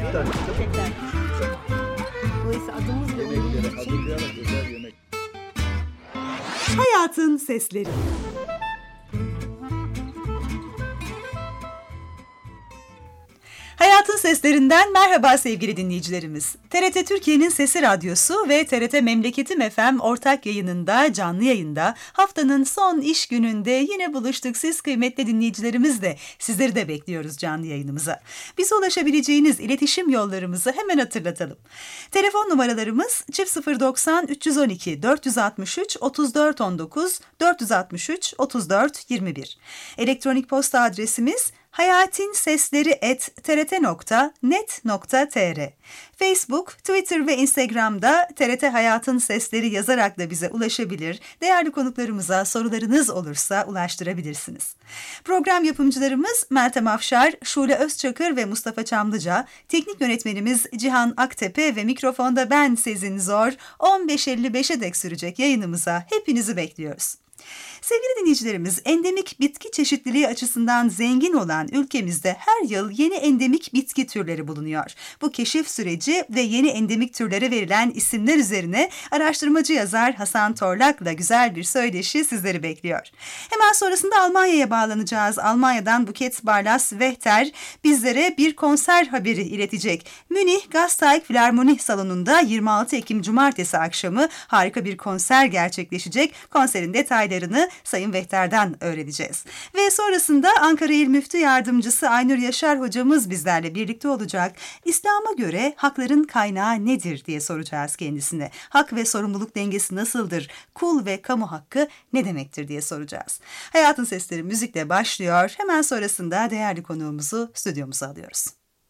yeter. Yeter. Dolayısıyla adımızla uyumlu için Hazırlayarak özel yemek. Hayatın Sesleri. Hayatın Seslerinden merhaba sevgili dinleyicilerimiz. TRT Türkiye'nin Sesi Radyosu ve TRT Memleketim FM ortak yayınında, canlı yayında haftanın son iş gününde yine buluştuk. Siz kıymetli dinleyicilerimizle sizleri de bekliyoruz canlı yayınımıza. Bize ulaşabileceğiniz iletişim yollarımızı hemen hatırlatalım. Telefon numaralarımız 090 312 463 34 19 463 34 21. Elektronik posta adresimiz hayatinsesleri@trt.net.tr. Facebook, Twitter ve Instagram'da TRT Hayatın Sesleri yazarak da bize ulaşabilir. Değerli konuklarımıza sorularınız olursa ulaştırabilirsiniz. Program yapımcılarımız Meltem Afşar, Şule Özçakır ve Mustafa Çamlıca, teknik yönetmenimiz Cihan Aktepe ve mikrofonda ben Sezin Zor. 15.55'e dek sürecek yayınımıza hepinizi bekliyoruz. Sevgili dinleyicilerimiz, endemik bitki çeşitliliği açısından zengin olan ülkemizde her yıl yeni endemik bitki türleri bulunuyor. Bu keşif süreci ve yeni endemik türlere verilen isimler üzerine araştırmacı yazar Hasan Torlak'la güzel bir söyleşi sizleri bekliyor. Hemen sonrasında Almanya'ya bağlanacağız. Almanya'dan Buket Barlas-Wächter bizlere bir konser haberi iletecek. Münih Gasteig Filarmoni Salonu'nda 26 Ekim Cumartesi akşamı harika bir konser gerçekleşecek. Konserin detaylarını Sayın Wächter'den öğreneceğiz. Ve sonrasında Ankara İl Müftü Yardımcısı Aynur Yaşar hocamız bizlerle birlikte olacak. İslam'a göre hakların kaynağı nedir diye soracağız kendisine. Hak ve sorumluluk dengesi nasıldır? Kul ve kamu hakkı ne demektir diye soracağız. Hayatın Sesleri müzikle başlıyor. Hemen sonrasında değerli konuğumuzu stüdyomuza alıyoruz.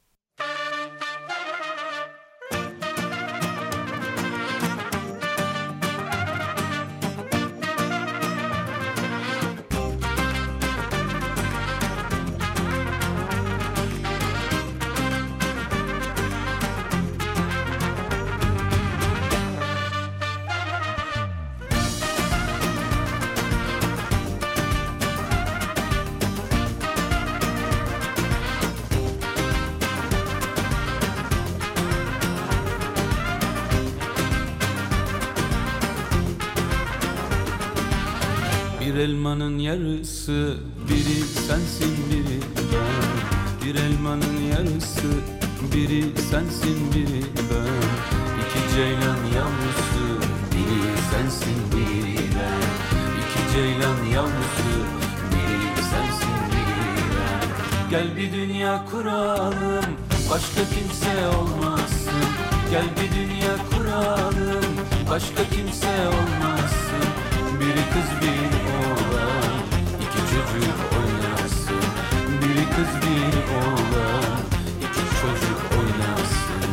Bir elmanın yarısı, biri sensin biri ben. Bir elmanın yarısı, biri sensin biri ben. İki ceylan yavrusu, biri sensin biri ben. İki ceylan yavrusu, biri sensin biri ben. Gel bir dünya kuralım, başka kimse olmasın. Gel bir dünya kuralım, başka kimse olmasın. Biri kız biri oğlan, iki çocuk oynasın. Biri kız biri oğlan, iki çocuk oynasın.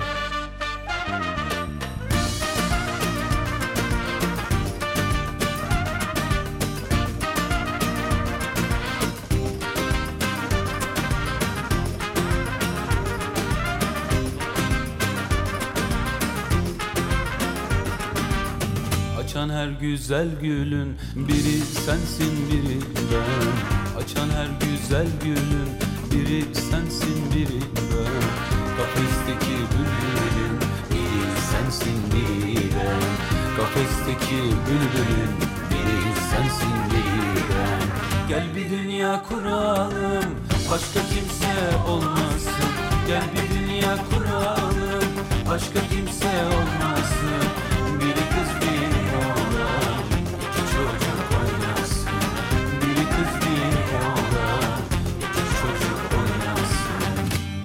Açan her güzel gülün biri sensin biri ben. Açan her güzel gülün biri sensin biri ben. Kafesteki bülbülün biri sensin biri ben. Kafesteki bülbülün biri sensin biri ben. Gel bir dünya kuralım, başka kimse olmasın. Gel bir dünya kuralım, başka kimse olmasın. Biri kız biri oğlan, iki çocuk oynasın. Biri kız biri oğlan, iki çocuk oynasın.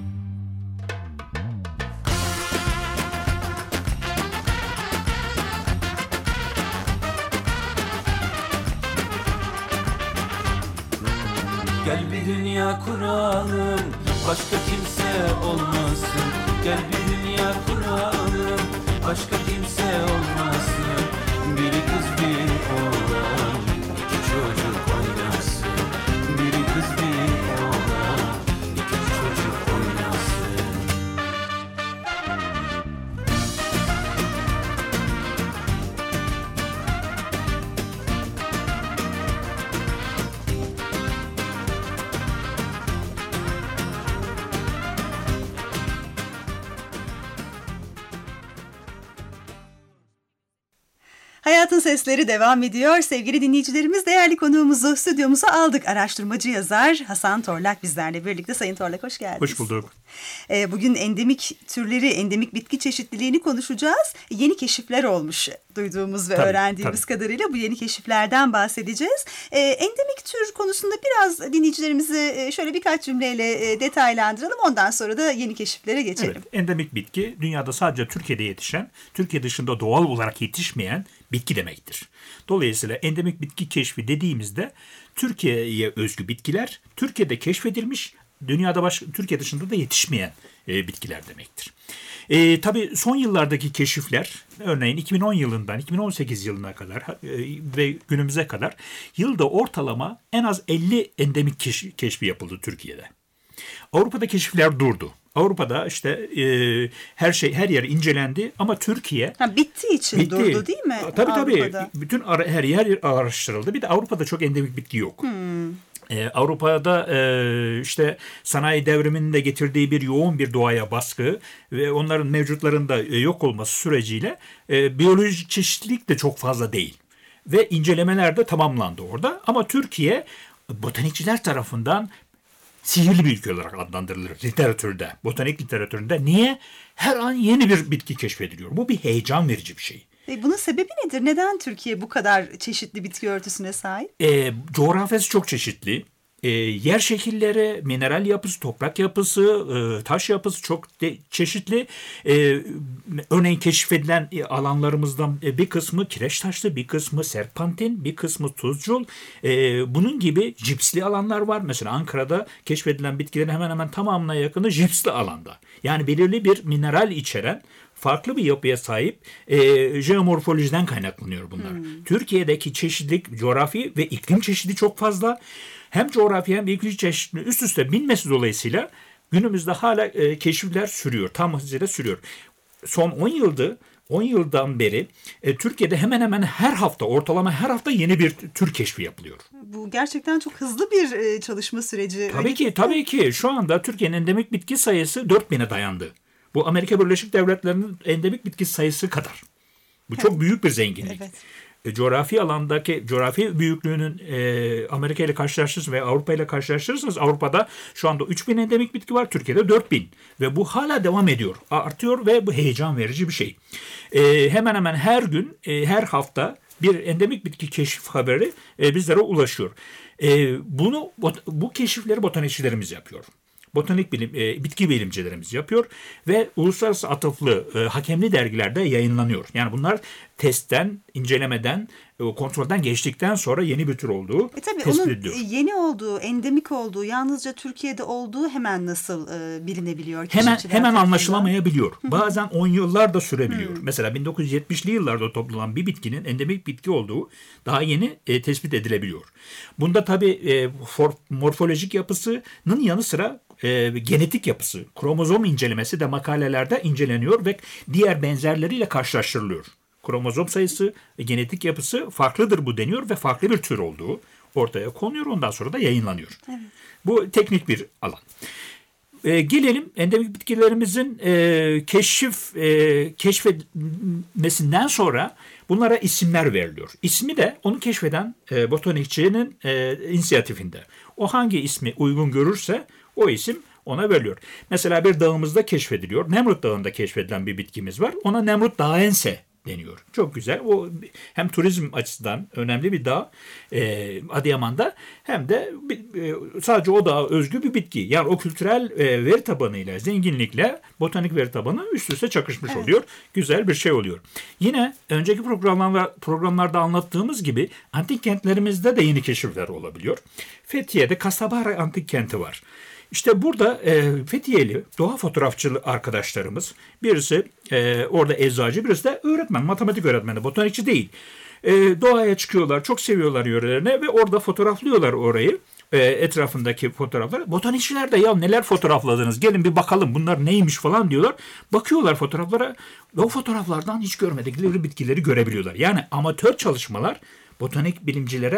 Gel bir dünya kuralım, başka kimse olmasın. Gel bir dünya kuralım, başka kimse olmasın. Biri kız biri oğlan, iki çocuk oynasın. Biri kız biri oğlan, iki çocuk oynasın. Hayatın Sesleri devam ediyor. Sevgili dinleyicilerimiz, değerli konuğumuzu stüdyomuza aldık. Araştırmacı yazar Hasan Torlak bizlerle birlikte. Sayın Torlak, hoş geldiniz. Hoş bulduk. Bugün endemik türleri, endemik bitki çeşitliliğini konuşacağız. Yeni keşifler olmuş duyduğumuz ve öğrendiğimiz kadarıyla bu yeni keşiflerden bahsedeceğiz. Endemik tür konusunda biraz dinleyicilerimizi şöyle birkaç cümleyle detaylandıralım. Ondan sonra da yeni keşiflere geçelim. Evet, endemik bitki dünyada sadece Türkiye'de yetişen, Türkiye dışında doğal olarak yetişmeyen bitki demektir. Dolayısıyla endemik bitki keşfi dediğimizde Türkiye'ye özgü bitkiler, Türkiye'de keşfedilmiş, dünyada Türkiye dışında da yetişmeyen bitkiler demektir. Tabii son yıllardaki keşifler, örneğin 2010 yılından 2018 yılına kadar ve günümüze kadar yılda ortalama en az 50 endemik keşfi yapıldı Türkiye'de. Avrupa'da keşifler durdu. Avrupa'da işte her yer incelendi ama Türkiye bittiği için durdu değil mi? Tabii. Bütün her yer araştırıldı. Bir de Avrupa'da çok endemik bitki yok. Avrupa'da işte sanayi devriminin de getirdiği yoğun bir doğaya baskı ve onların mevcutlarında yok olması süreciyle biyolojik çeşitlilik de çok fazla değil. Ve incelemeler de tamamlandı orada. Ama Türkiye botanikçiler tarafından sihirli bir ülke olarak adlandırılır literatürde, botanik literatüründe. Niye? Her an yeni bir bitki keşfediliyor. Bu bir heyecan verici bir şey. Bunun sebebi nedir? Neden Türkiye bu kadar çeşitli bitki örtüsüne sahip? Coğrafyası çok çeşitli. Yer şekilleri, mineral yapısı, toprak yapısı, taş yapısı çok çeşitli. Örneğin keşfedilen alanlarımızdan bir kısmı kireç taşlı, bir kısmı serpentin, bir kısmı tuzcul. Bunun gibi cipsli alanlar var. Mesela Ankara'da keşfedilen bitkilerin hemen hemen tamamına yakını cipsli alanda. Yani belirli bir mineral içeren farklı bir yapıya sahip jeomorfolojiden kaynaklanıyor bunlar. Türkiye'deki çeşitlilik, coğrafi ve iklim çeşidi çok fazla. Hem coğrafi hem iklim çeşitliliği üst üste binmesi dolayısıyla günümüzde hala keşifler sürüyor. Tam hızıyla sürüyor. Son 10 yıldan beri Türkiye'de hemen hemen ortalama her hafta yeni bir tür keşfi yapılıyor. Bu gerçekten çok hızlı bir çalışma süreci. Tabii ki. Şu anda Türkiye'nin endemik bitki sayısı 4000'e dayandı. Bu Amerika Birleşik Devletleri'nin endemik bitki sayısı kadar. Bu çok büyük bir zenginlik. Evet. Coğrafi büyüklüğünün Amerika ile karşılaştırırsanız ve Avrupa ile karşılaştırırsanız Avrupa'da şu anda 3000 endemik bitki var, Türkiye'de 4000 ve bu hala devam ediyor, artıyor ve bu heyecan verici bir şey. Hemen hemen her gün, her hafta bir endemik bitki keşif haberi bizlere ulaşıyor. Bu keşifleri botanikçilerimiz yapıyor. Bitki bilimcilerimiz yapıyor ve uluslararası atıflı hakemli dergilerde yayınlanıyor. Yani bunlar testten, incelemeden, kontrolden geçtikten sonra yeni bir tür olduğu tespit ediliyor. Yeni olduğu, endemik olduğu, yalnızca Türkiye'de olduğu hemen nasıl bilinebiliyor? Hemen anlaşılamayabiliyor. Bazen 10 yıllar da sürebiliyor. Mesela 1970'li yıllarda toplanan bir bitkinin endemik bitki olduğu daha yeni tespit edilebiliyor. Bunda tabii morfolojik yapısının yanı sıra genetik yapısı, kromozom incelemesi de makalelerde inceleniyor ve diğer benzerleriyle karşılaştırılıyor. Kromozom sayısı, genetik yapısı farklıdır bu deniyor ve farklı bir tür olduğu ortaya konuyor. Ondan sonra da yayınlanıyor. Evet. Bu teknik bir alan. Gelelim endemik bitkilerimizin keşfedilmesinden sonra bunlara isimler veriliyor. İsmi de onu keşfeden botanikçinin inisiyatifinde. O hangi ismi uygun görürse o isim ona veriliyor. Mesela bir dağımızda keşfediliyor. Nemrut Dağı'nda keşfedilen bir bitkimiz var. Ona Nemrut Dağense deniyor. Çok güzel. O hem turizm açısından önemli bir dağ Adıyaman'da hem de sadece o dağa özgü bir bitki. Yani o kültürel veri tabanıyla, zenginlikle botanik veri tabanı üst üste çakışmış oluyor. Güzel bir şey oluyor. Yine önceki programlarda anlattığımız gibi antik kentlerimizde de yeni keşifler olabiliyor. Fethiye'de Kasabara Antik Kenti var. İşte burada Fethiyeli doğa fotoğrafçı arkadaşlarımız, birisi orada eczacı, birisi de öğretmen, matematik öğretmeni, botanikçi değil. Doğaya çıkıyorlar, çok seviyorlar yörelerini ve orada fotoğraflıyorlar orayı, etrafındaki fotoğrafları. Botanikçiler de ya neler fotoğrafladınız, gelin bir bakalım bunlar neymiş falan diyorlar. Bakıyorlar fotoğraflara ve o fotoğraflardan hiç görmedikleri bitkileri görebiliyorlar. Yani amatör çalışmalar botanik bilimcilere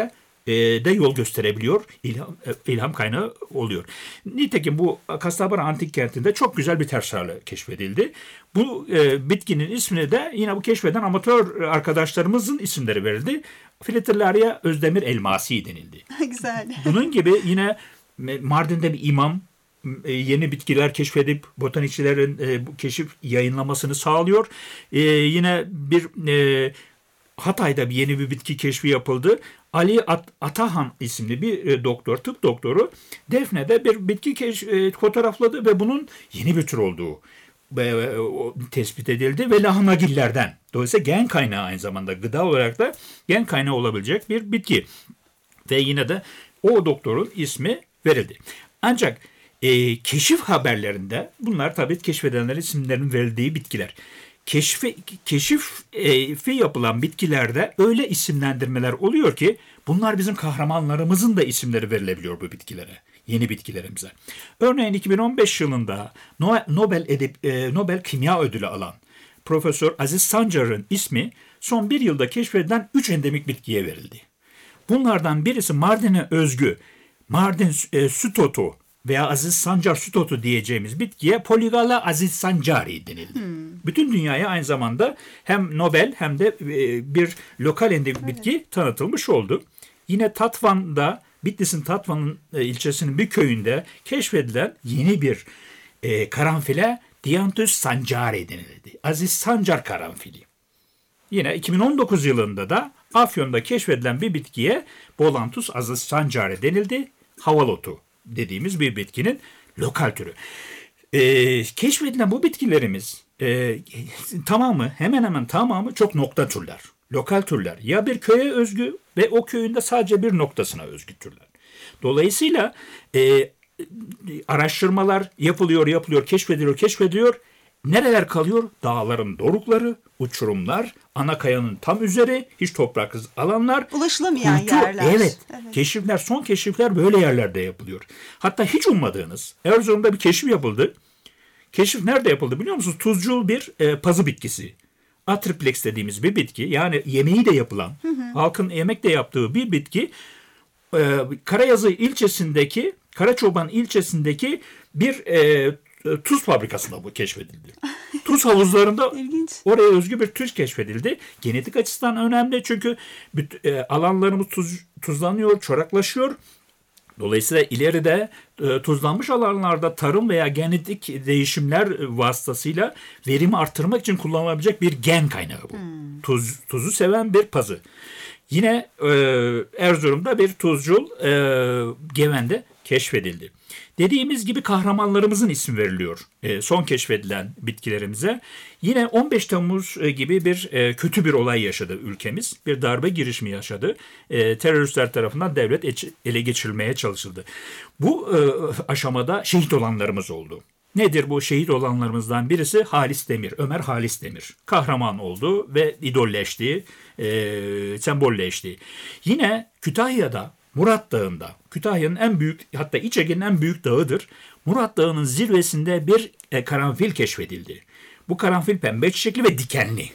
de yol gösterebiliyor, ilham kaynağı oluyor. Nitekim bu Kastabara Antik Kenti'nde çok güzel bir tersane keşfedildi. Bu bitkinin ismini de yine bu keşfeden amatör arkadaşlarımızın isimleri verildi. Filatellaria Özdemir Elmasi denildi. Güzel. Bunun gibi yine Mardin'de bir imam yeni bitkiler keşfedip botanikçilerin bu keşif yayınlamasını sağlıyor. Yine bir Hatay'da yeni bir bitki keşfi yapıldı. Ali Atahan isimli bir doktor, tıp doktoru Defne'de bir bitki fotoğrafladı ve bunun yeni bir tür olduğu tespit edildi ve lahanagillerden. Dolayısıyla gen kaynağı, aynı zamanda gıda olarak da gen kaynağı olabilecek bir bitki. Ve yine de o doktorun ismi verildi. Ancak keşif haberlerinde bunlar tabii keşfedenlerin isimlerinin verildiği bitkiler. Keşifi yapılan bitkilerde öyle isimlendirmeler oluyor ki bunlar bizim kahramanlarımızın da isimleri verilebiliyor bu bitkilere, yeni bitkilerimize. Örneğin 2015 yılında Nobel Kimya Ödülü alan Profesör Aziz Sancar'ın ismi son bir yılda keşfedilen 3 endemik bitkiye verildi. Bunlardan birisi Mardin'e özgü Mardin süt otu veya Aziz Sancar süt otu diyeceğimiz bitkiye Polygala Aziz Sancari denildi. Bütün dünyaya aynı zamanda hem Nobel hem de bir lokal endemik bitki tanıtılmış oldu. Yine Tatvan'da, Bitlis'in Tatvan'ın ilçesinin bir köyünde keşfedilen yeni bir karanfile Dianthus sancari denildi. Aziz Sancar karanfili. Yine 2019 yılında da Afyon'da keşfedilen bir bitkiye Bolanthus Aziz Sancari denildi. Havalotu dediğimiz bir bitkinin lokal türü. Keşfedilen bu bitkilerimiz tamamı, hemen hemen tamamı çok nokta türler. Lokal türler. Ya bir köye özgü ve o köyün de sadece bir noktasına özgü türler. Dolayısıyla araştırmalar yapılıyor, keşfediliyor. Nereler kalıyor? Dağların dorukları, uçurumlar, ana kayanın tam üzeri, hiç topraksız alanlar. Ulaşılamayan yerler. Evet. Keşifler, son keşifler böyle yerlerde yapılıyor. Hatta hiç ummadığınız Erzurum'da bir keşif yapıldı. Keşif nerede yapıldı biliyor musunuz? Tuzcul bir pazı bitkisi. Atriplex dediğimiz bir bitki. Yani yemeği de yapılan, halkın yemek de yaptığı bir bitki. Karayazı ilçesindeki, Karaçoban ilçesindeki bir tuz fabrikasında bu keşfedildi. Tuz havuzlarında oraya özgü bir tuz keşfedildi. Genetik açısından önemli çünkü alanlarımız tuzlanıyor, çoraklaşıyor. Dolayısıyla ileride tuzlanmış alanlarda tarım veya genetik değişimler vasıtasıyla verimi arttırmak için kullanılabilecek bir gen kaynağı bu. Tuzu seven bir pazı. Yine Erzurum'da bir tuzcul Geven'de keşfedildi. Dediğimiz gibi kahramanlarımızın ismi veriliyor son keşfedilen bitkilerimize. Yine 15 Temmuz gibi bir kötü bir olay yaşadı ülkemiz. Bir darbe girişimi yaşadı. Teröristler tarafından devlet ele geçirilmeye çalışıldı. Bu aşamada şehit olanlarımız oldu. Nedir bu şehit olanlarımızdan birisi? Halis Demir, Ömer Halis Demir. Kahraman oldu ve idolleşti, sembolleşti. Yine Kütahya'da, Murat Dağı'nda, Kütahya'nın en büyük, hatta İç Ege'nin en büyük dağıdır. Murat Dağı'nın zirvesinde bir karanfil keşfedildi. Bu karanfil pembe çiçekli ve dikenli.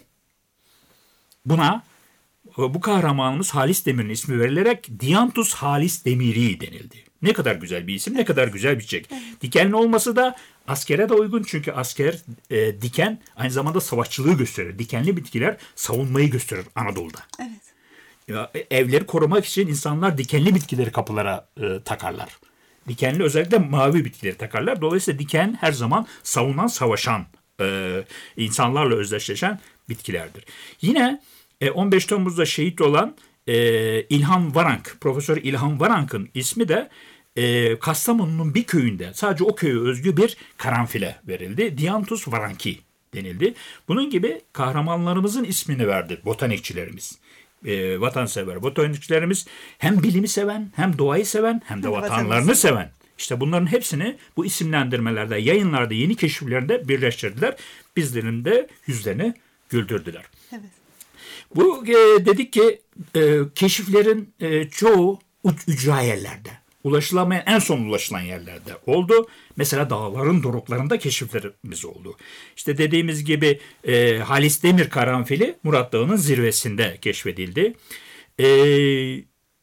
Bu kahramanımız Halis Demir'in ismi verilerek Dianthus Halis Demiri denildi. Ne kadar güzel bir isim, ne kadar güzel bir çiçek. Dikenli olması da askere de uygun çünkü asker diken aynı zamanda savaşçılığı gösterir. Dikenli bitkiler savunmayı gösterir Anadolu'da. Evet. Evleri korumak için insanlar dikenli bitkileri kapılara takarlar. Dikenli, özellikle mavi bitkileri takarlar. Dolayısıyla diken her zaman savunan, savaşan, insanlarla özdeşleşen bitkilerdir. Yine 15 Temmuz'da şehit olan İlhan Varank, Profesör İlhan Varank'ın ismi de Kastamonu'nun bir köyünde sadece o köye özgü bir karanfile verildi. Dianthus varanki denildi. Bunun gibi kahramanlarımızın ismini verdi botanikçilerimiz. Vatansever botanikçilerimiz hem bilimi seven, hem doğayı seven, hem de vatanlarını seven. İşte bunların hepsini bu isimlendirmelerde, yayınlarda, yeni keşiflerinde birleştirdiler. Bizlerin de yüzlerini güldürdüler. Evet. Bu dedik ki keşiflerin çoğu ücra yerlerde. Ulaşılamayan, en son ulaşılan yerlerde oldu. Mesela dağların doruklarında keşiflerimiz oldu. İşte dediğimiz gibi Halis Demir karanfili Murat Dağı'nın zirvesinde keşfedildi.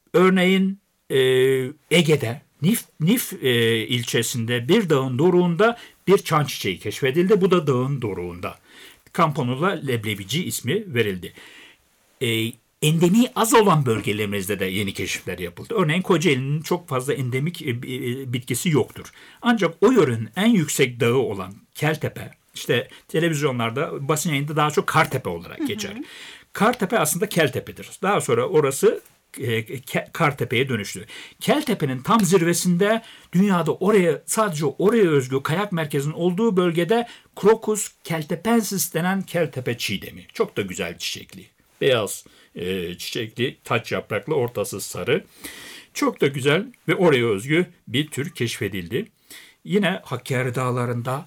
Örneğin Ege'de Nif ilçesinde bir dağın doruğunda bir çan çiçeği keşfedildi. Bu da dağın doruğunda. Campanula leblebici ismi verildi. Endemi az olan bölgelerimizde de yeni keşifler yapıldı. Örneğin Kocaeli'nin çok fazla endemik bitkisi yoktur. Ancak o yörenin en yüksek dağı olan Keltepe, işte televizyonlarda, basın yayında daha çok Kartepe olarak geçer. Kartepe aslında Keltepe'dir. Daha sonra orası Kartepe'ye dönüştü. Keltepe'nin tam zirvesinde dünyada sadece oraya özgü kayak merkezinin olduğu bölgede Crocus keltepensis denen Keltepe çiğdemi. Çok da güzel çiçekli. Beyaz çiçekli, taç yapraklı, ortası sarı. Çok da güzel ve oraya özgü bir tür keşfedildi. Yine Hakkari Dağları'nda,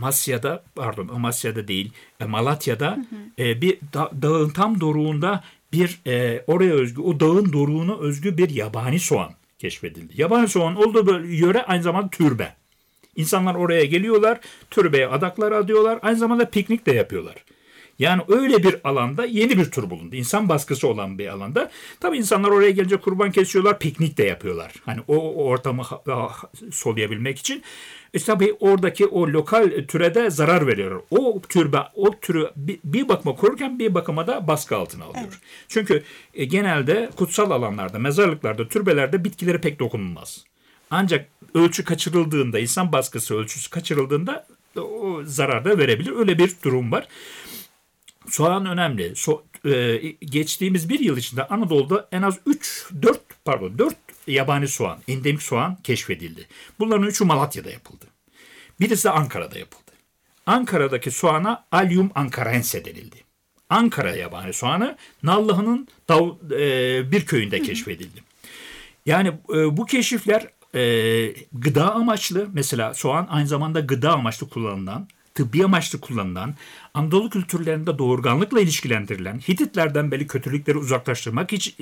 Malatya'da bir dağın tam doruğunda bir oraya özgü, o dağın doruğuna özgü bir yabani soğan keşfedildi. Yabani soğan olduğu yöre aynı zamanda türbe. İnsanlar oraya geliyorlar, türbeye adaklar adıyorlar, aynı zamanda piknik de yapıyorlar. Yani öyle bir alanda yeni bir tür bulundu. İnsan baskısı olan bir alanda. Tabii insanlar oraya gelince kurban kesiyorlar, piknik de yapıyorlar. Hani o ortamı soluyabilmek için. Tabii oradaki o lokal türe de zarar veriyorlar. O türü bir bakıma korurken bir bakıma da baskı altına alıyor. Evet. Çünkü genelde kutsal alanlarda, mezarlıklarda, türbelerde bitkileri pek dokunulmaz. Ancak ölçü kaçırıldığında, insan baskısı ölçüsü kaçırıldığında o zarar da verebilir. Öyle bir durum var. Soğan önemli. Geçtiğimiz bir yıl içinde Anadolu'da en az 4 yabani soğan, endemik soğan keşfedildi. Bunların 3'ü Malatya'da yapıldı. Birisi de Ankara'da yapıldı. Ankara'daki soğana Allium ankarense denildi. Ankara yabani soğanı Nallıhan'ın bir köyünde keşfedildi. Yani bu keşifler gıda amaçlı, mesela soğan aynı zamanda gıda amaçlı kullanılan, tıbbi amaçlı kullanılan, Anadolu kültürlerinde doğurganlıkla ilişkilendirilen, Hititlerden beri kötülükleri uzaklaştırmak için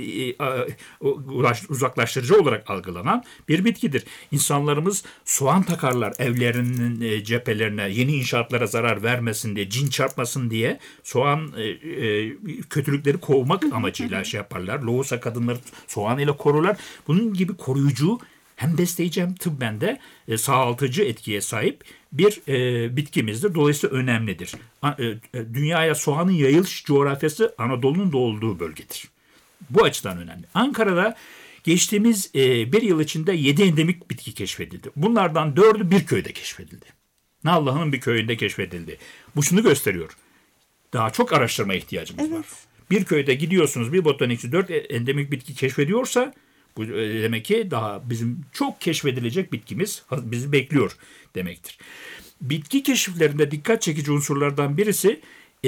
uzaklaştırıcı olarak algılanan bir bitkidir. İnsanlarımız soğan takarlar evlerinin cephelerine, yeni inşaatlara zarar vermesin diye, cin çarpmasın diye soğan kötülükleri kovmak amacıyla yaparlar. Loğusa kadınları soğan ile korurlar. Bunun gibi koruyucu, hem besleyici hem tıbben de sağaltıcı etkiye sahip bir bitkimizdir. Dolayısıyla önemlidir. Dünyaya soğanın yayılış coğrafyası Anadolu'nun da olduğu bölgedir. Bu açıdan önemli. Ankara'da geçtiğimiz bir yıl içinde 7 endemik bitki keşfedildi. Bunlardan 4'ü bir köyde keşfedildi. Nallıhan'ın bir köyünde keşfedildi. Bu şunu gösteriyor. Daha çok araştırma ihtiyacımız var. Bir köyde gidiyorsunuz, bir botanikçi 4 endemik bitki keşfediyorsa, bu demek ki daha bizim çok keşfedilecek bitkimiz bizi bekliyor demektir. Bitki keşiflerinde dikkat çekici unsurlardan birisi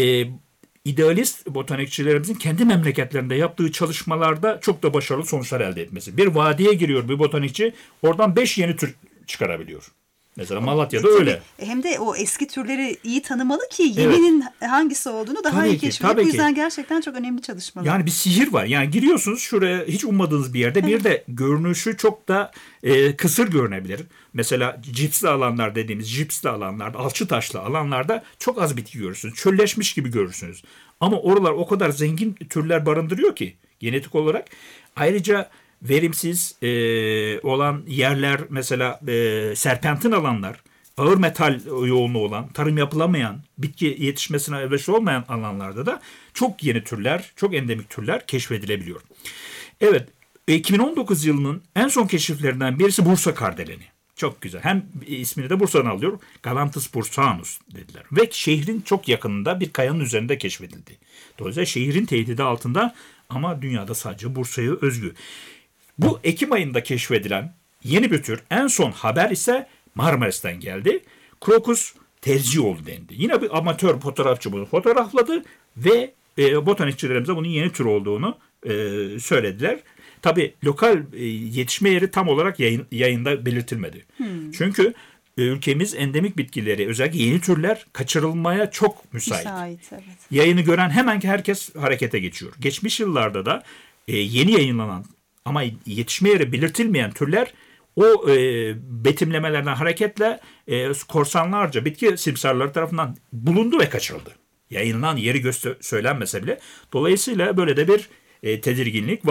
idealist botanikçilerimizin kendi memleketlerinde yaptığı çalışmalarda çok da başarılı sonuçlar elde etmesi. Bir vadiye giriyor bir botanikçi, oradan 5 yeni tür çıkarabiliyor. Mesela Malatya'da öyle. Hem de o eski türleri iyi tanımalı ki yeninin hangisi olduğunu daha iyi keşfedip. Bu yüzden gerçekten çok önemli çalışmalar. Yani bir sihir var. Yani giriyorsunuz şuraya hiç ummadığınız bir yerde. Bir de görünüşü çok da kısır görünebilir. Mesela cipsli alanlar dediğimiz cipsli alanlarda, alçı taşlı alanlarda çok az bitki görürsünüz. Çölleşmiş gibi görürsünüz. Ama oralar o kadar zengin türler barındırıyor ki genetik olarak. Ayrıca verimsiz olan yerler, mesela serpentin alanlar, ağır metal yoğunluğu olan, tarım yapılamayan, bitki yetişmesine elverişli olmayan alanlarda da çok yeni türler, çok endemik türler keşfedilebiliyor. Evet, 2019 yılının en son keşiflerinden birisi Bursa kardeleni. Çok güzel. Hem ismini de Bursa'dan alıyor. Galanthus bursanus dediler. Ve şehrin çok yakınında bir kayanın üzerinde keşfedildi. Dolayısıyla şehrin tehdidi altında ama dünyada sadece Bursa'ya özgü. Bu Ekim ayında keşfedilen yeni bir tür, en son haber ise Marmaris'ten geldi. Crocus terzioğlu dendi. Yine bir amatör fotoğrafçı bunu fotoğrafladı ve botanikçilerimize bunun yeni tür olduğunu söylediler. Tabii lokal yetişme yeri tam olarak yayında belirtilmedi. Çünkü ülkemiz endemik bitkileri, özellikle yeni türler kaçırılmaya çok müsait. Evet. Yayını gören hemen herkes harekete geçiyor. Geçmiş yıllarda da yeni yayınlanan ama yetişme yeri belirtilmeyen türler o betimlemelerden hareketle korsanlarca bitki simsarları tarafından bulundu ve kaçırıldı. Yayınlanan yeri söylenmese bile. Dolayısıyla böyle de bir tedirginlik var.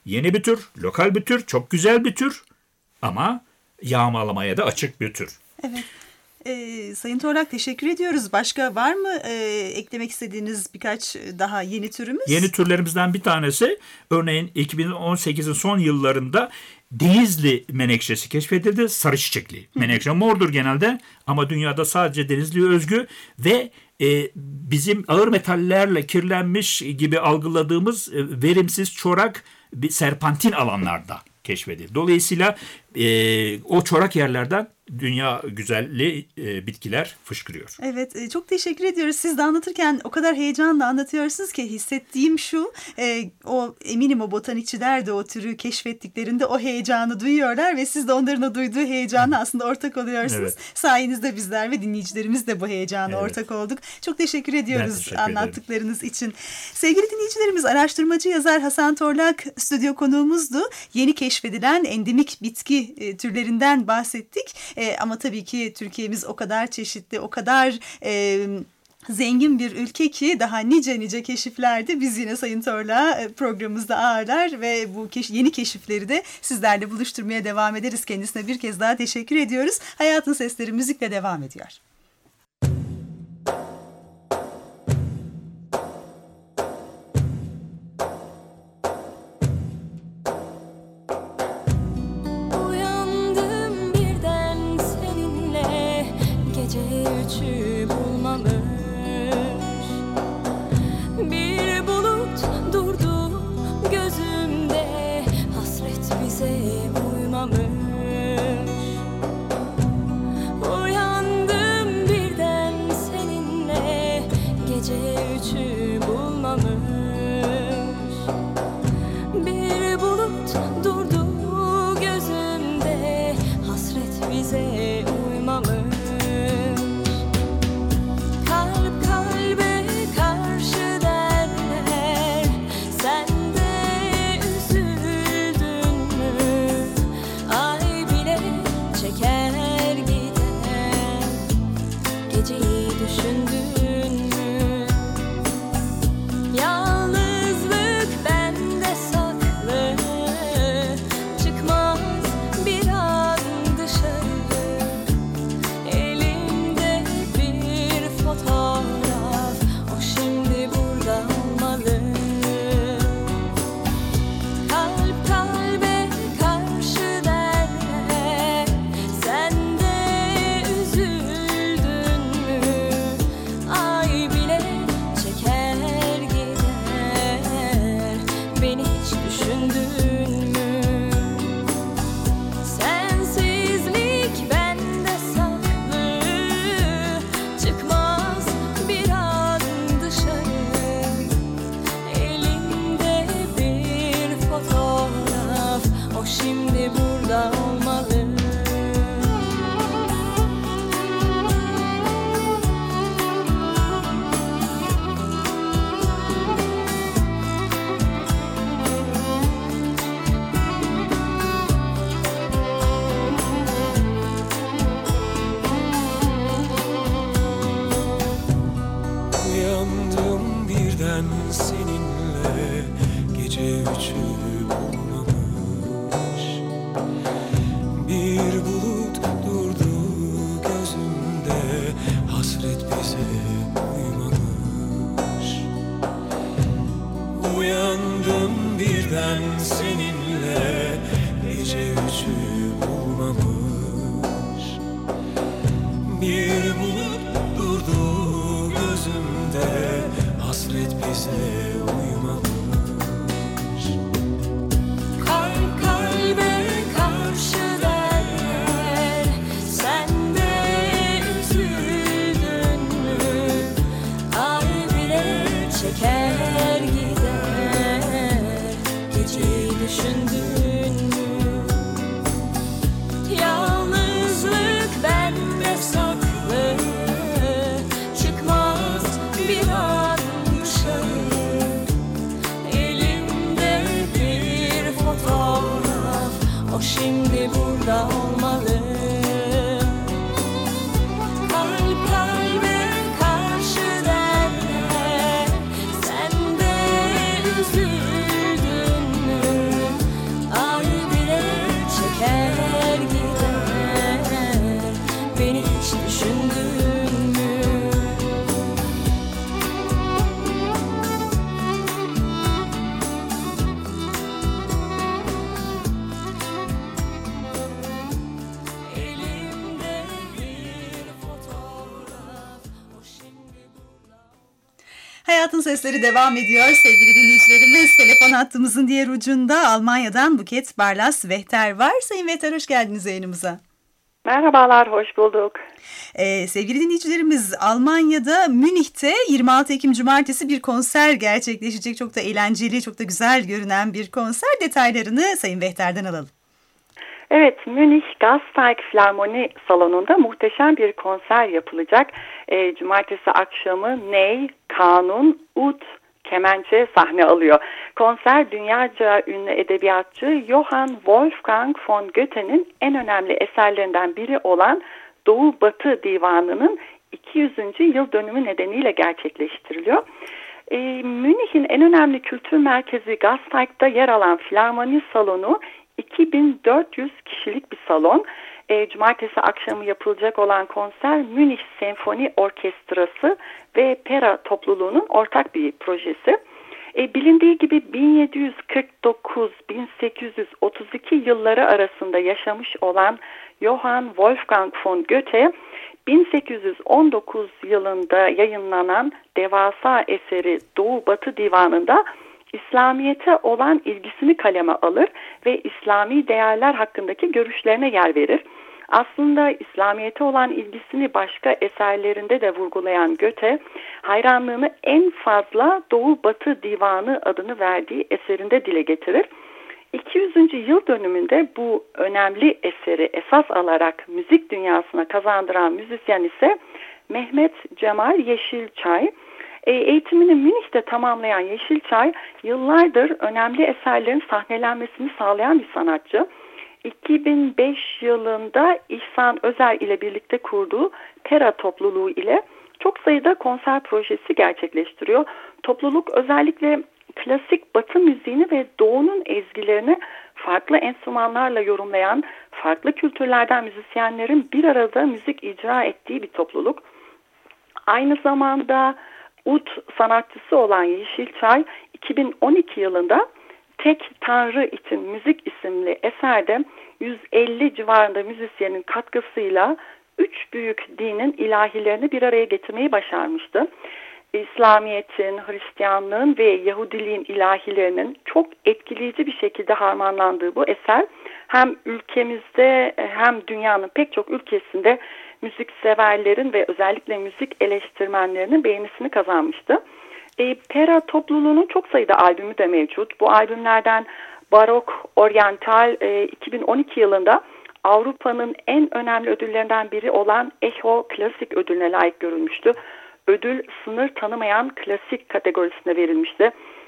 Yeni bir tür, lokal bir tür, çok güzel bir tür ama yağmalamaya da açık bir tür. Evet. Sayın Torlak teşekkür ediyoruz. Başka var mı eklemek istediğiniz birkaç daha yeni türümüz? Yeni türlerimizden bir tanesi örneğin 2018'in son yıllarında Denizli menekşesi keşfedildi. Sarı çiçekli. Menekşe mordur genelde ama dünyada sadece Denizli'ye özgü ve bizim ağır metallerle kirlenmiş gibi algıladığımız verimsiz çorak serpantin alanlarda keşfedildi. Dolayısıyla o çorak yerlerden dünya güzelliği bitkiler fışkırıyor. Evet, çok teşekkür ediyoruz. Siz de anlatırken o kadar heyecanla anlatıyorsunuz ki hissettiğim şu, eminim o botanikçiler de o türü keşfettiklerinde o heyecanı duyuyorlar ve siz de onların o duyduğu heyecanı aslında ortak oluyorsunuz. Evet. Sayenizde bizler ve dinleyicilerimiz de bu heyecana ortak olduk. Çok teşekkür ediyoruz teşekkür anlattıklarınız için. Sevgili dinleyicilerimiz, araştırmacı yazar Hasan Torlak stüdyo konuğumuzdu. Yeni keşfedilen endemik bitki türlerinden bahsettik. Ama tabii ki Türkiye'miz o kadar çeşitli, o kadar zengin bir ülke ki daha nice keşiflerde biz yine Sayın Torlak'ı programımızda ağırlar ve bu yeni keşifleri de sizlerle buluşturmaya devam ederiz. Kendisine bir kez daha teşekkür ediyoruz. Hayatın Sesleri müzikle devam ediyor. Hayatın Sesleri devam ediyor sevgili dinleyicilerimiz. Telefon hattımızın diğer ucunda Almanya'dan Buket Barlas Vehter var. Sayın Vehter, hoş geldiniz yayınımıza. Merhabalar, hoş bulduk. Sevgili dinleyicilerimiz, Almanya'da Münih'te 26 Ekim Cumartesi bir konser gerçekleşecek. Çok da eğlenceli, çok da güzel görünen bir konser. Detaylarını Sayın Vehter'den alalım. Evet, Münih Gasteig Filarmoni Salonu'nda muhteşem bir konser yapılacak. Cumartesi akşamı ney, kanun, ud, kemençe sahne alıyor. Konser dünyaca ünlü edebiyatçı Johann Wolfgang von Goethe'nin en önemli eserlerinden biri olan Doğu-Batı Divanı'nın 200. yıl dönümü nedeniyle gerçekleştiriliyor. Münih'in en önemli kültür merkezi Gasteig'da yer alan Filarmoni Salonu 2400 kişilik bir salon. Cumartesi akşamı yapılacak olan konser Münih Senfoni Orkestrası ve Pera topluluğunun ortak bir projesi. Bilindiği gibi 1749-1832 yılları arasında yaşamış olan Johann Wolfgang von Goethe, 1819 yılında yayınlanan devasa eseri Doğu-Batı Divanı'nda İslamiyet'e olan ilgisini kaleme alır ve İslami değerler hakkındaki görüşlerine yer verir. Aslında İslamiyet'e olan ilgisini başka eserlerinde de vurgulayan Goethe, hayranlığını en fazla Doğu-Batı Divanı adını verdiği eserinde dile getirir. 200. yıl dönümünde bu önemli eseri esas alarak müzik dünyasına kazandıran müzisyen ise Mehmet Cemal Yeşilçay. Eğitimini Münih'te tamamlayan Yeşilçay, yıllardır önemli eserlerin sahnelenmesini sağlayan bir sanatçı. 2005 yılında İhsan Özer ile birlikte kurduğu Pera topluluğu ile çok sayıda konser projesi gerçekleştiriyor. Topluluk özellikle klasik Batı müziğini ve Doğu'nun ezgilerini farklı enstrümanlarla yorumlayan, farklı kültürlerden müzisyenlerin bir arada müzik icra ettiği bir topluluk. Aynı zamanda ud sanatçısı olan Yeşilçay, 2012 yılında Tek Tanrı için Müzik isimli eserde 150 civarında müzisyenin katkısıyla 3 büyük dinin ilahilerini bir araya getirmeyi başarmıştı. İslamiyet'in, Hristiyanlığın ve Yahudiliğin ilahilerinin çok etkileyici bir şekilde harmanlandığı bu eser hem ülkemizde hem dünyanın pek çok ülkesinde müzikseverlerin ve özellikle müzik eleştirmenlerinin beğenisini kazanmıştı. Pera topluluğunun çok sayıda albümü de mevcut. Bu albümlerden Barok Oriental 2012 yılında Avrupa'nın en önemli ödüllerinden biri olan Echo Klasik ödülüne layık görülmüştü. Ödül sınır tanımayan klasik kategorisine verilmişti.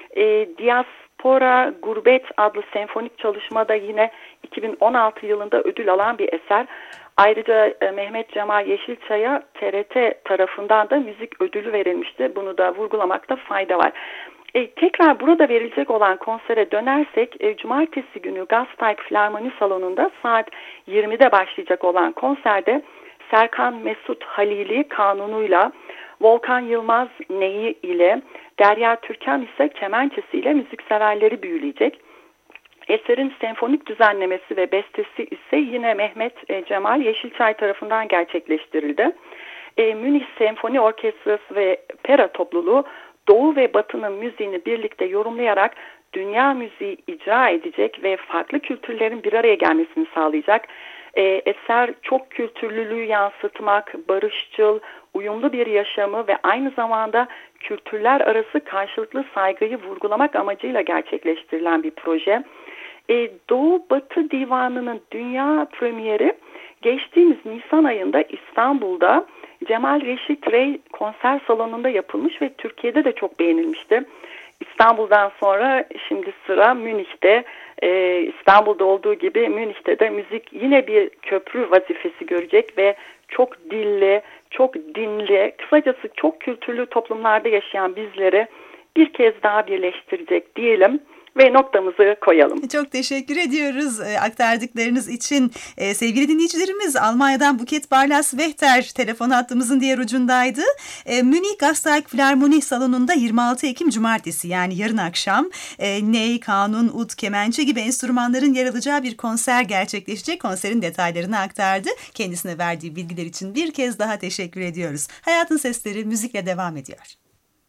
Diaspora Gurbet adlı senfonik çalışma da yine 2016 yılında ödül alan bir eser. Ayrıca Mehmet Cemal Yeşilçay'a TRT tarafından da müzik ödülü verilmişti. Bunu da vurgulamakta fayda var. Tekrar burada verilecek olan konsere dönersek, Cumartesi günü Gasteig Filarmoni Salonu'nda saat 20'de başlayacak olan konserde Serkan Mesut Halili kanunuyla, Volkan Yılmaz neyi ile, Derya Türkan ise kemençesiyle müzikseverleri büyüleyecek. Eserin senfonik düzenlemesi ve bestesi ise yine Mehmet Cemal Yeşilçay tarafından gerçekleştirildi. Münih Senfoni Orkestrası ve Pera topluluğu Doğu ve Batı'nın müziğini birlikte yorumlayarak dünya müziği icra edecek ve farklı kültürlerin bir araya gelmesini sağlayacak. Eser çok kültürlülüğü yansıtmak, barışçıl, uyumlu bir yaşamı ve aynı zamanda kültürler arası karşılıklı saygıyı vurgulamak amacıyla gerçekleştirilen bir proje. Doğu-Batı Divanı'nın dünya premieri geçtiğimiz Nisan ayında İstanbul'da Cemal Reşit Rey konser salonunda yapılmış ve Türkiye'de de çok beğenilmişti. İstanbul'dan sonra şimdi sıra Münih'te. İstanbul'da olduğu gibi Münih'te de müzik yine bir köprü vazifesi görecek ve çok dilli, çok dinli, kısacası çok kültürlü toplumlarda yaşayan bizleri bir kez daha birleştirecek diyelim ve noktamızı koyalım. Çok teşekkür ediyoruz aktardıklarınız için. Sevgili dinleyicilerimiz, Almanya'dan Buket Barlas Vehter telefon hattımızın diğer ucundaydı. Münih Gasteig Filarmoni Salonu'nda 26 Ekim Cumartesi, yani yarın akşam ney, kanun, ud, kemençe gibi enstrümanların yer alacağı bir konser gerçekleşecek. Konserin detaylarını aktardı. Kendisine verdiği bilgiler için bir kez daha teşekkür ediyoruz. Hayatın Sesleri müzikle devam ediyor.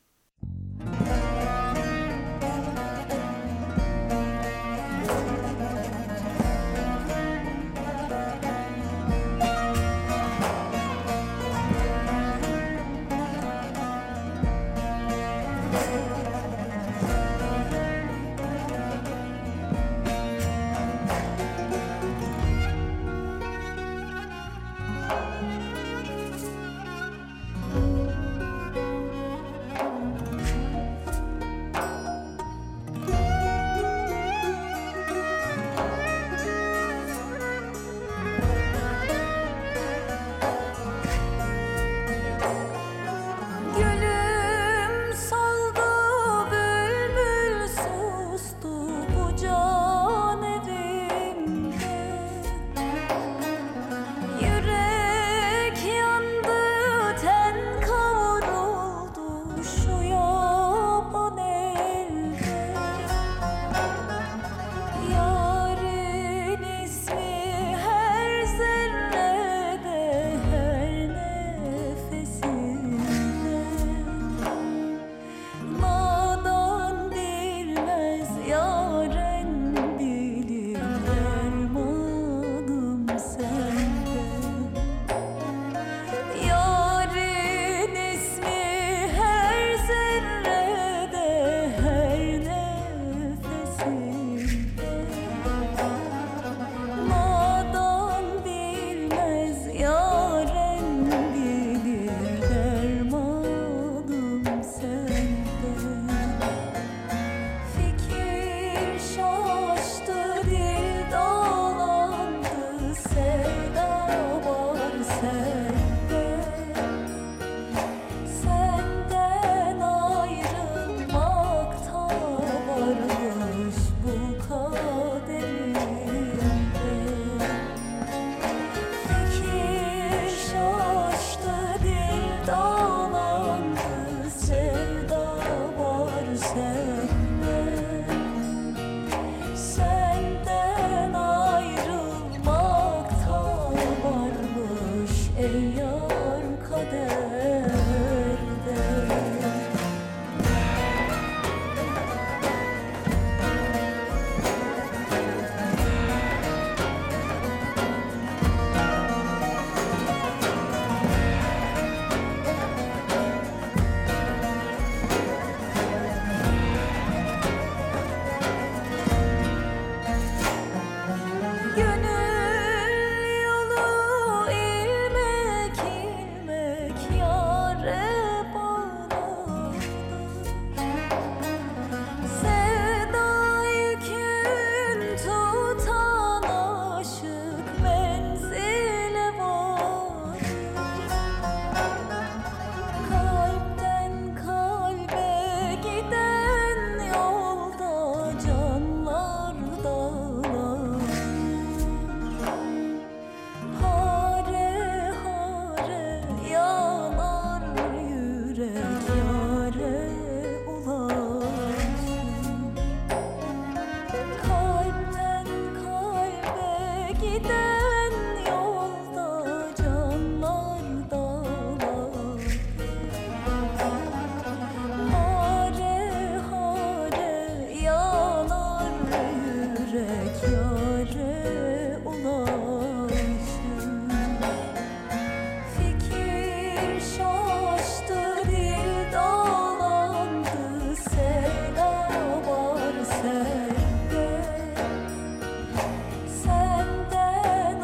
Senden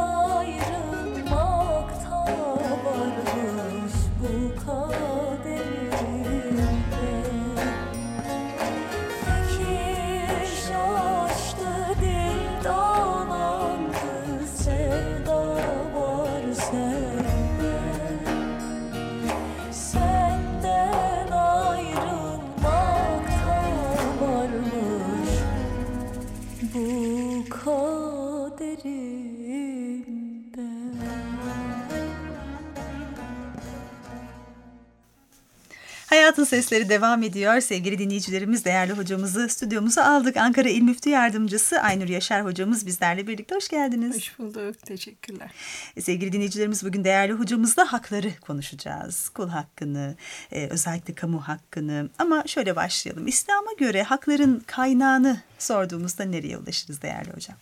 Hayatın Sesleri devam ediyor. Sevgili dinleyicilerimiz, değerli hocamızı stüdyomuza aldık. Ankara İl Müftü Yardımcısı Aynur Yaşar hocamız bizlerle birlikte. Hoş geldiniz. Hoş bulduk. Teşekkürler. Sevgili dinleyicilerimiz, bugün değerli hocamızla hakları konuşacağız. Kul hakkını, özellikle kamu hakkını. Ama şöyle başlayalım. İslam'a göre hakların kaynağını sorduğumuzda nereye ulaşırız değerli hocam?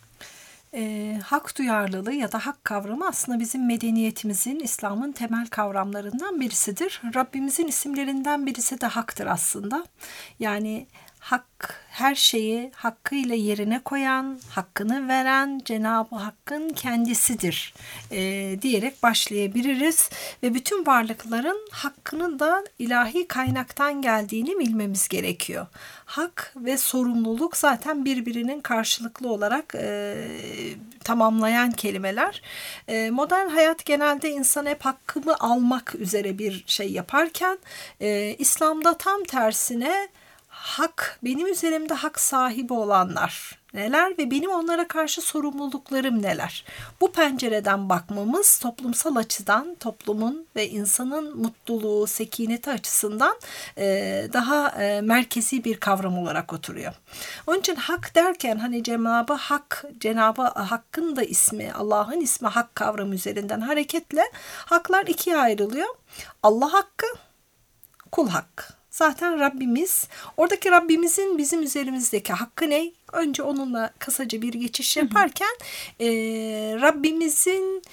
Hak duyarlılığı ya da hak kavramı aslında bizim medeniyetimizin, İslam'ın temel kavramlarından birisidir. Rabbimizin isimlerinden birisi de haktır aslında. Yani hak, her şeyi hakkıyla yerine koyan, hakkını veren Cenab-ı Hakk'ın kendisidir diyerek başlayabiliriz. Ve bütün varlıkların hakkının da ilahi kaynaktan geldiğini bilmemiz gerekiyor. Hak ve sorumluluk zaten birbirinin karşılıklı olarak tamamlayan kelimeler. Modern hayat genelde insan hep hakkımı almak üzere bir şey yaparken İslam'da tam tersine hak, benim üzerimde hak sahibi olanlar neler ve benim onlara karşı sorumluluklarım neler? Bu pencereden bakmamız toplumsal açıdan, toplumun ve insanın mutluluğu, sekineti açısından daha merkezi bir kavram olarak oturuyor. Onun için hak derken hani Cenab-ı Hakk'ın da ismi, Allah'ın ismi hak kavramı üzerinden hareketle haklar ikiye ayrılıyor. Allah hakkı, kul hakkı. Zaten Rabbimiz, oradaki Rabbimizin bizim üzerimizdeki hakkı ne? Önce onunla kısaca bir geçiş yaparken Rabbimizin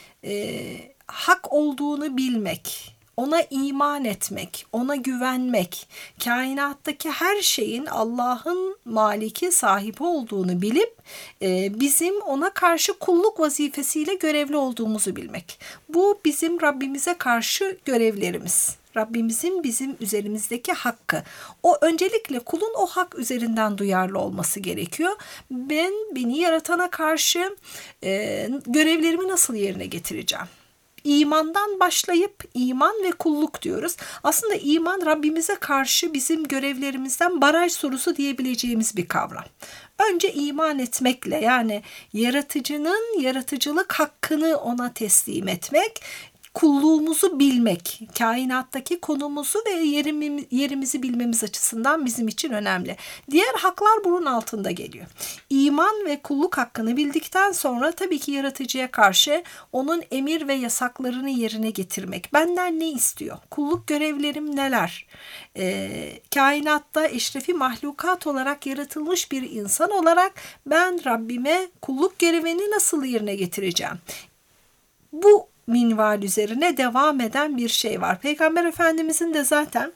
hak olduğunu bilmek, ona iman etmek, ona güvenmek, kainattaki her şeyin Allah'ın maliki, sahibi olduğunu bilip bizim ona karşı kulluk vazifesiyle görevli olduğumuzu bilmek. Bu bizim Rabbimize karşı görevlerimiz. Rabbimizin bizim üzerimizdeki hakkı. O öncelikle kulun o hak üzerinden duyarlı olması gerekiyor. Beni yaratana karşı görevlerimi nasıl yerine getireceğim? İmandan başlayıp iman ve kulluk diyoruz. Aslında iman Rabbimize karşı bizim görevlerimizden baraj sorusu diyebileceğimiz bir kavram. Önce iman etmekle, yani yaratıcının yaratıcılık hakkını ona teslim etmek, kulluğumuzu bilmek, kainattaki konumuzu ve yerimizi bilmemiz açısından bizim için önemli. Diğer haklar bunun altında geliyor. İman ve kulluk hakkını bildikten sonra tabii ki yaratıcıya karşı onun emir ve yasaklarını yerine getirmek. Benden ne istiyor? Kulluk görevlerim neler? Kainatta eşrefi mahlukat olarak yaratılmış bir insan olarak ben Rabbime kulluk görevini nasıl yerine getireceğim? Bu minval üzerine devam eden bir şey var. Peygamber Efendimizin de zaten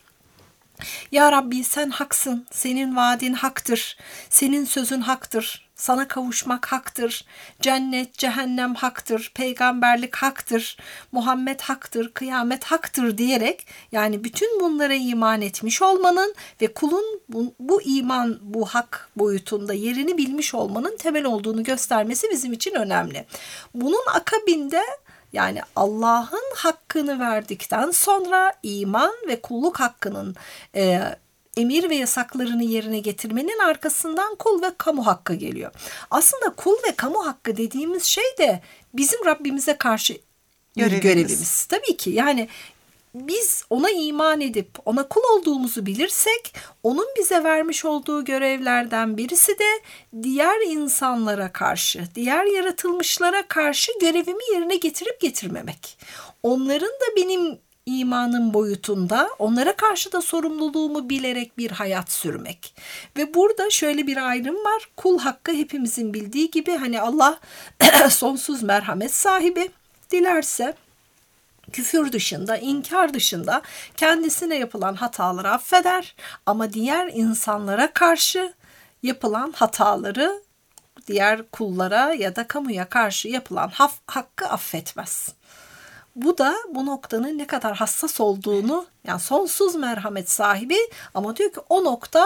"Ya Rabbi sen haksın, senin vaadin haktır, senin sözün haktır, sana kavuşmak haktır, cennet, cehennem haktır, peygamberlik haktır, Muhammed haktır, kıyamet haktır" diyerek, yani bütün bunlara iman etmiş olmanın ve kulun bu iman, bu hak boyutunda yerini bilmiş olmanın temel olduğunu göstermesi bizim için önemli. Bunun akabinde, yani Allah'ın hakkını verdikten sonra iman ve kulluk hakkının emir ve yasaklarını yerine getirmenin arkasından kul ve kamu hakkı geliyor. Aslında kul ve kamu hakkı dediğimiz şey de bizim Rabbimize karşı görevimiz. Tabii ki yani biz ona iman edip ona kul olduğumuzu bilirsek, onun bize vermiş olduğu görevlerden birisi de diğer insanlara karşı, diğer yaratılmışlara karşı görevimi yerine getirip getirmemek. Onların da benim imanın boyutunda onlara karşı da sorumluluğumu bilerek bir hayat sürmek. Ve burada şöyle bir ayrım var. Kul hakkı hepimizin bildiği gibi hani Allah sonsuz merhamet sahibi, dilerse küfür dışında, inkar dışında kendisine yapılan hataları affeder ama diğer insanlara karşı yapılan hataları, diğer kullara ya da kamuya karşı yapılan hakkı affetmez. Bu da bu noktanın ne kadar hassas olduğunu, yani sonsuz merhamet sahibi ama diyor ki o nokta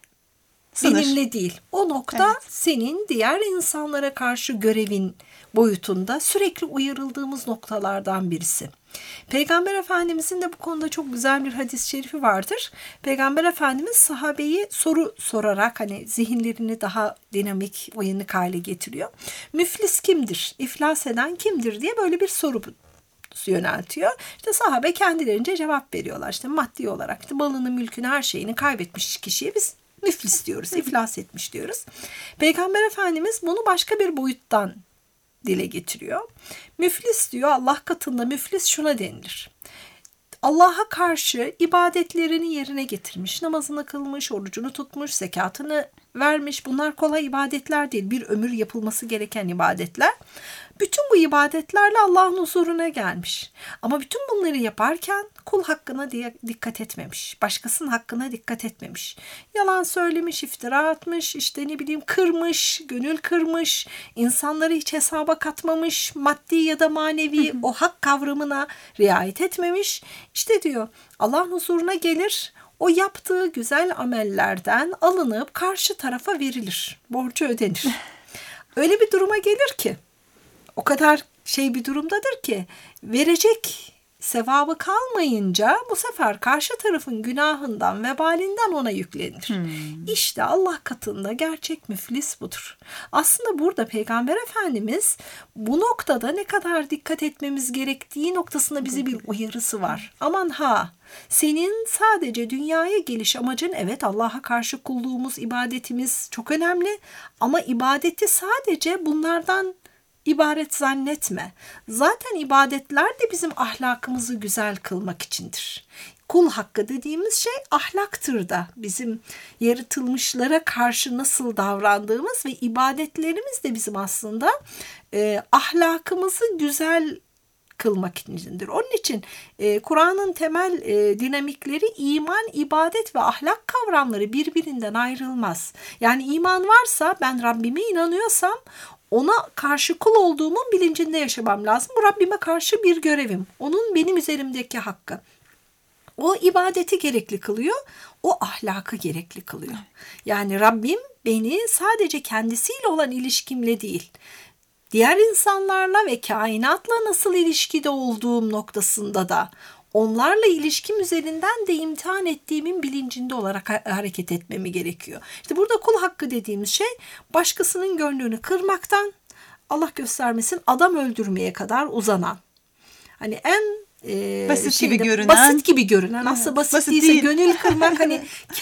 benimle değil. O nokta senin diğer insanlara karşı görevin boyutunda sürekli uyarıldığımız noktalardan birisi. Peygamber Efendimizin de bu konuda çok güzel bir hadis-i şerifi vardır. Peygamber Efendimiz sahabeyi soru sorarak hani zihinlerini daha dinamik, uyanık hale getiriyor. Müflis kimdir? İflas eden kimdir diye böyle bir soru yöneltiyor. İşte sahabe kendilerince cevap veriyorlar. İşte maddi olarak işte malını, mülkünü, her şeyini kaybetmiş kişiye biz müflis diyoruz, iflas etmiş diyoruz. Peygamber Efendimiz bunu başka bir boyuttan dile getiriyor. Müflis diyor, Allah katında müflis şuna denilir: Allah'a karşı ibadetlerini yerine getirmiş, namazını kılmış, orucunu tutmuş, zekatını vermiş. Bunlar kolay ibadetler değil, bir ömür yapılması gereken ibadetler. Bütün bu ibadetlerle Allah'ın huzuruna gelmiş. Ama bütün bunları yaparken kul hakkına dikkat etmemiş. Başkasının hakkına dikkat etmemiş. Yalan söylemiş, iftira atmış, işte ne bileyim kırmış, gönül kırmış, insanları hiç hesaba katmamış, maddi ya da manevi o hak kavramına riayet etmemiş. İşte diyor, Allah'ın huzuruna gelir, o yaptığı güzel amellerden alınıp karşı tarafa verilir. Borcu ödenir. Öyle bir duruma gelir ki, o kadar bir durumdadır ki verecek sevabı kalmayınca bu sefer karşı tarafın günahından, vebalinden ona yüklenir. İşte Allah katında gerçek müflis budur. Aslında burada Peygamber Efendimiz bu noktada ne kadar dikkat etmemiz gerektiği noktasında bize bir uyarısı var. Aman ha, senin sadece dünyaya geliş amacın, evet Allah'a karşı kulluğumuz, ibadetimiz çok önemli, ama ibadeti sadece bunlardan ibaret zannetme. Zaten ibadetler de bizim ahlakımızı güzel kılmak içindir. Kul hakkı dediğimiz şey ahlaktır da, bizim yaratılmışlara karşı nasıl davrandığımız ve ibadetlerimiz de bizim aslında ahlakımızı güzel kılmak içindir. Onun için Kur'an'ın temel dinamikleri iman, ibadet ve ahlak kavramları birbirinden ayrılmaz. Yani iman varsa, ben Rabbime inanıyorsam, ona karşı kul olduğumun bilincinde yaşamam lazım. Bu Rabbime karşı bir görevim. Onun benim üzerimdeki hakkı. O ibadeti gerekli kılıyor, o ahlakı gerekli kılıyor. Yani Rabbim beni sadece kendisiyle olan ilişkimle değil, diğer insanlarla ve kainatla nasıl ilişkide olduğum noktasında da onlarla ilişkim üzerinden de imtihan ettiğimin bilincinde olarak hareket etmemi gerekiyor. İşte burada kul hakkı dediğimiz şey başkasının gönlünü kırmaktan, Allah göstermesin, adam öldürmeye kadar uzanan. Hani en basit gibi görünen aslında basit değilse değil. Gönül kırmak, hani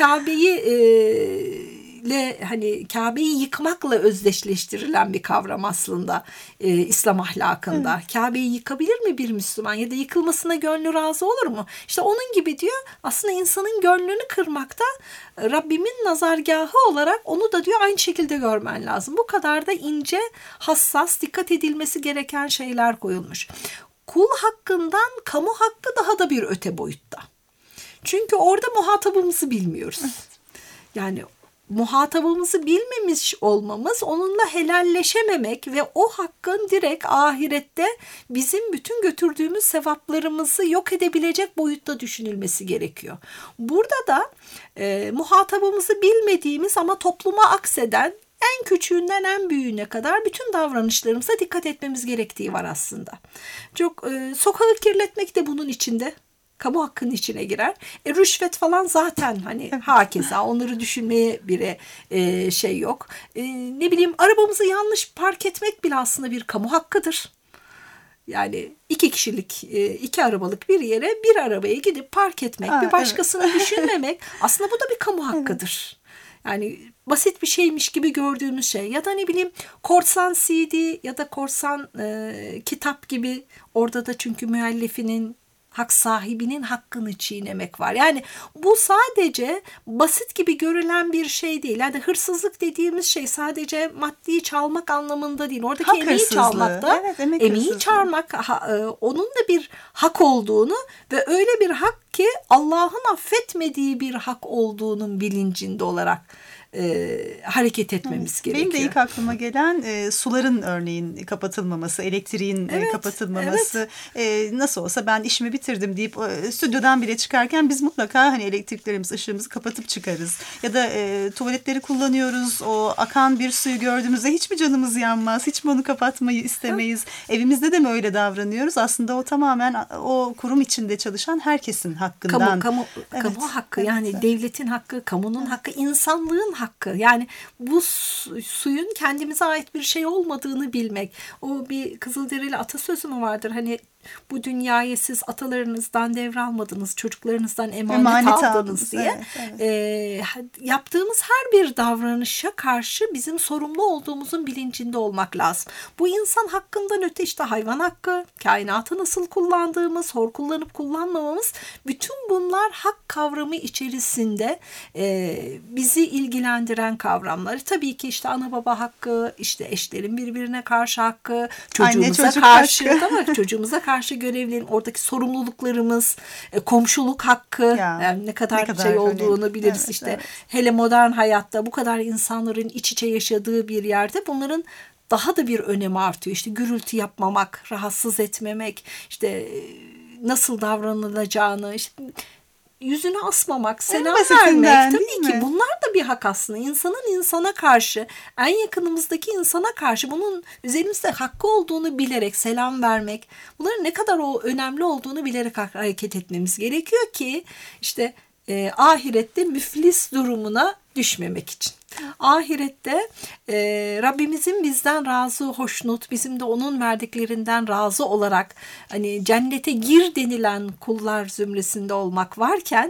Kabe'yi yıkmakla özdeşleştirilen bir kavram aslında İslam ahlakında. Kabe'yi yıkabilir mi bir Müslüman, ya da yıkılmasına gönlü razı olur mu? İşte onun gibi diyor, aslında insanın gönlünü kırmakta Rabbimin nazargahı olarak onu da diyor aynı şekilde görmen lazım. Bu kadar da ince, hassas, dikkat edilmesi gereken şeyler koyulmuş. Kul hakkından kamu hakkı daha da bir öte boyutta. Çünkü orada muhatabımızı bilmiyoruz. Yani muhatabımızı bilmemiş olmamız, onunla helalleşememek ve o hakkın direkt ahirette bizim bütün götürdüğümüz sevaplarımızı yok edebilecek boyutta düşünülmesi gerekiyor. Burada da muhatabımızı bilmediğimiz ama topluma akseden, en küçüğünden en büyüğüne kadar bütün davranışlarımıza dikkat etmemiz gerektiği var aslında. Çok sokağı kirletmek de bunun içinde. Kamu hakkının içine girer. Rüşvet falan zaten hani hakeza, onları düşünmeye bile yok. Ne bileyim, arabamızı yanlış park etmek bile aslında bir kamu hakkıdır. Yani 2 kişilik, 2 arabalık bir yere bir arabaya gidip park etmek, bir başkasını düşünmemek aslında bu da bir kamu hakkıdır. Yani basit bir şeymiş gibi gördüğümüz şey, ya da ne bileyim korsan CD ya da korsan kitap gibi, orada da çünkü müellifinin, hak sahibinin hakkını çiğnemek var. Yani bu sadece basit gibi görülen bir şey değil. Yani hırsızlık dediğimiz şey sadece maddi çalmak anlamında değil. Oradaki hak emeği çalmak da, emeği çalmak, onun da bir hak olduğunu ve öyle bir hak ki Allah'ın affetmediği bir hak olduğunun bilincinde olarak hareket etmemiz gerekiyor. Benim de ilk aklıma gelen suların örneğin kapatılmaması, elektriğin kapatılmaması. Nasıl olsa ben işimi bitirdim deyip stüdyodan bile çıkarken biz mutlaka hani elektriklerimizi, ışığımızı kapatıp çıkarız. Ya da tuvaletleri kullanıyoruz, o akan bir suyu gördüğümüzde hiç mi canımız yanmaz, hiç mi onu kapatmayı istemeyiz? Evimizde de mi öyle davranıyoruz? Aslında o tamamen o kurum içinde çalışan herkesin hakkından. Kamu hakkı, yani devletin hakkı, kamunun hakkı, insanlığın hakkı hakkı. Yani bu suyun kendimize ait bir şey olmadığını bilmek. O bir Kızılderili atasözü mü vardır? Hani bu dünyayı siz atalarınızdan devralmadınız, çocuklarınızdan emanet aldınız diye. Evet. Yaptığımız her bir davranışa karşı bizim sorumlu olduğumuzun bilincinde olmak lazım. Bu insan hakkından öte işte hayvan hakkı, kainatı nasıl kullandığımız, hor kullanıp kullanmamamız, bütün bunlar hak kavramı içerisinde bizi ilgilendiren kavramlar. Tabii ki işte ana baba hakkı, işte eşlerin birbirine karşı hakkı, çocuğumuza karşı, değil mi? Çocuğumuza karşı görevlerin, oradaki sorumluluklarımız, komşuluk hakkı, yani ne kadar şey olduğunu önemli. Biliriz. Evet, işte. Evet. Hele modern hayatta bu kadar insanların iç içe yaşadığı bir yerde bunların daha da bir önemi artıyor. İşte gürültü yapmamak, rahatsız etmemek, işte nasıl davranılacağını, işte yüzünü asmamak, selam vermek, tabii ki bunlar da bir hak aslında. İnsanın insana karşı, en yakınımızdaki insana karşı bunun üzerimizde hakkı olduğunu bilerek selam vermek, bunların ne kadar o önemli olduğunu bilerek hareket etmemiz gerekiyor ki işte ahirette müflis durumuna düşmemek için. Ahirette Rabbimizin bizden razı, hoşnut, bizim de onun verdiklerinden razı olarak hani cennete gir denilen kullar zümresinde olmak varken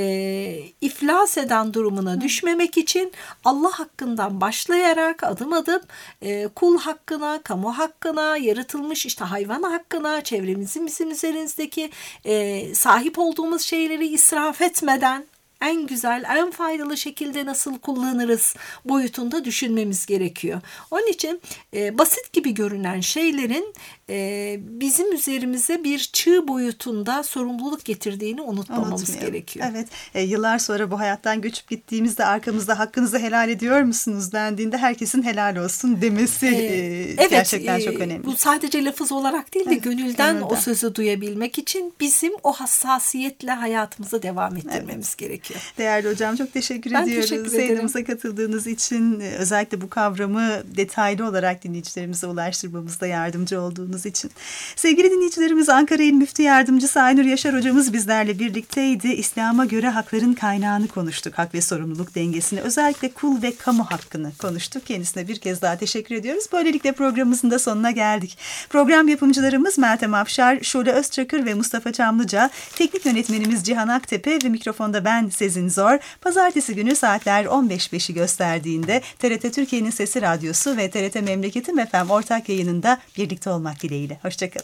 iflas eden durumuna düşmemek için Allah hakkından başlayarak adım adım kul hakkına, kamu hakkına, yaratılmış işte hayvan hakkına, çevremizin bizim üzerimizdeki sahip olduğumuz şeyleri israf etmeden en güzel, en faydalı şekilde nasıl kullanırız boyutunda düşünmemiz gerekiyor. Onun için basit gibi görünen şeylerin bizim üzerimize bir çığ boyutunda sorumluluk getirdiğini unutmamamız gerekiyor. Evet, yıllar sonra bu hayattan göçüp gittiğimizde arkamızda hakkınızı helal ediyor musunuz dendiğinde herkesin helal olsun demesi evet, gerçekten çok önemli. Bu sadece lafız olarak değil de gönülden o sözü duyabilmek için bizim o hassasiyetle hayatımıza devam ettirmemiz gerekiyor. Değerli hocam, çok teşekkür ediyoruz. Yayınımıza katıldığınız için, özellikle bu kavramı detaylı olarak dinleyicilerimize ulaştırmamızda yardımcı olduğunuz için. Sevgili dinleyicilerimiz, Ankara İl Müftü Yardımcısı Aynur Yaşar hocamız bizlerle birlikteydi. İslam'a göre hakların kaynağını konuştuk. Hak ve sorumluluk dengesini, özellikle kul ve kamu hakkını konuştuk. Kendisine bir kez daha teşekkür ediyoruz. Böylelikle programımızın da sonuna geldik. Program yapımcılarımız Meltem Afşar, Şule Özçakır ve Mustafa Çamlıca, teknik yönetmenimiz Cihan Aktepe ve mikrofonda ben Sezin Zor. Pazartesi günü saatler 15.05'i gösterdiğinde TRT Türkiye'nin Sesi Radyosu ve TRT Memleketim FM ortak yayınında birlikte olmak dileğiyle. Hoşçakalın.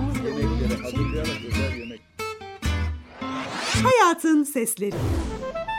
Hayatın Sesleri.